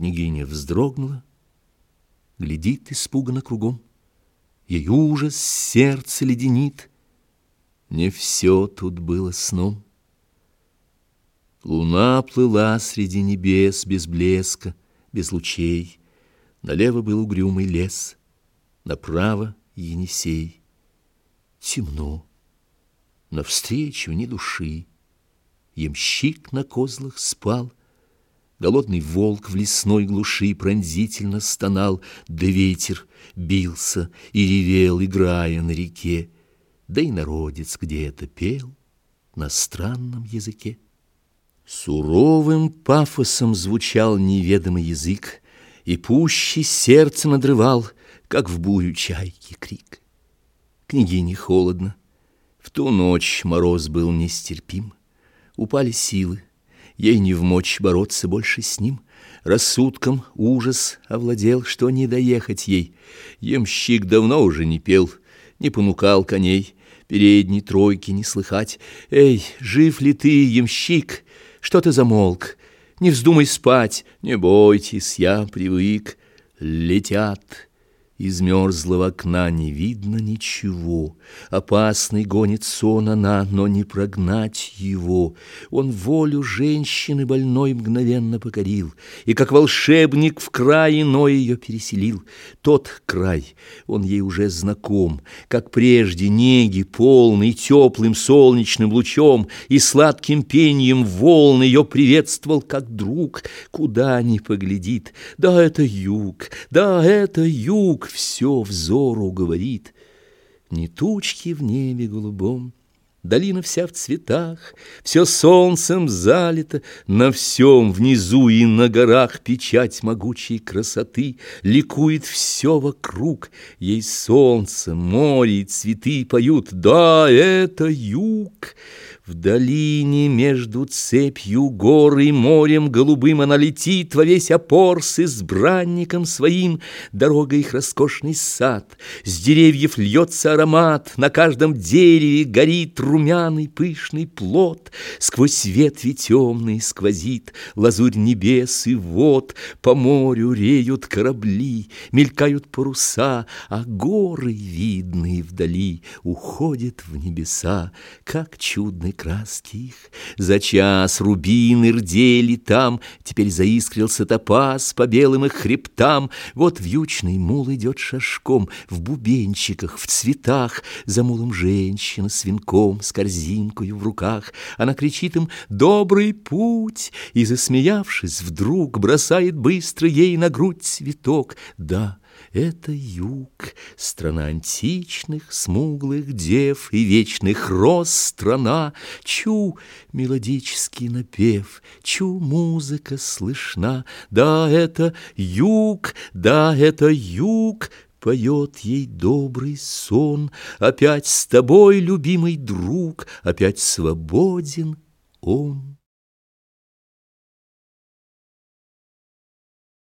Княгиня вздрогнула, глядит испуганно кругом. Ей ужас сердце леденит. Не все тут было сном. Луна плыла среди небес без блеска, без лучей. Налево был угрюмый лес, направо Енисей. Темно, навстречу ни души. Ямщик на козлах спал, голодный волк в лесной глуши пронзительно стонал, да ветер бился и ревел, играя на реке, да и народец где-то пел на странном языке. Суровым пафосом звучал неведомый язык, и пуще сердце надрывал, как в бурю чайки крик. Княгине холодно, в ту ночь мороз был нестерпим. Упали силы, ей не вмочь бороться больше с ним. Рассудком ужас овладел, что не доехать ей. Ямщик давно уже не пел, не понукал коней, передней тройки не слыхать. Эй, жив ли ты, ямщик? Что ты замолк? Не вздумай спать, не бойтесь, я привык. Летят. Из мерзлого окна не видно ничего. Опасный гонит сон она, но не прогнать его. Он волю женщины больной мгновенно покорил, и как волшебник в край иной ее переселил. Тот край, он ей уже знаком, как прежде неги полный теплым солнечным лучом и сладким пеньем волн ее приветствовал как друг. Куда ни поглядит, да это юг, да это юг, все взору говорит. Ни тучки в небе голубом, долина вся в цветах, все солнцем залито, на всем внизу и на горах печать могучей красоты, ликует все вокруг, ей солнце, море и цветы поют. Да, это юг. В долине между цепью гор и морем голубым она летит во весь опор с избранником своим. Дорога их роскошный сад, с деревьев льется аромат, на каждом дереве горит румяный пышный плод. Сквозь ветви темные сквозит лазурь небес и вод, по морю реют корабли, мелькают паруса, а горы, видные вдали, уходят в небеса, как чудный краски их. За час рубины рдели там, теперь заискрился топаз по белым их хребтам. Вот вьючный мул идет шашком, в бубенчиках, в цветах. За мулом женщина с венком, с корзинкою в руках. Она кричит им «Добрый путь!» и, засмеявшись, вдруг бросает быстро ей на грудь цветок. Да, это юг, страна античных, смуглых дев и вечных роз страна. Чу мелодический напев, чу музыка слышна. Да, это юг, да, это юг, поет ей добрый сон. Опять с тобой, любимый друг, опять свободен он.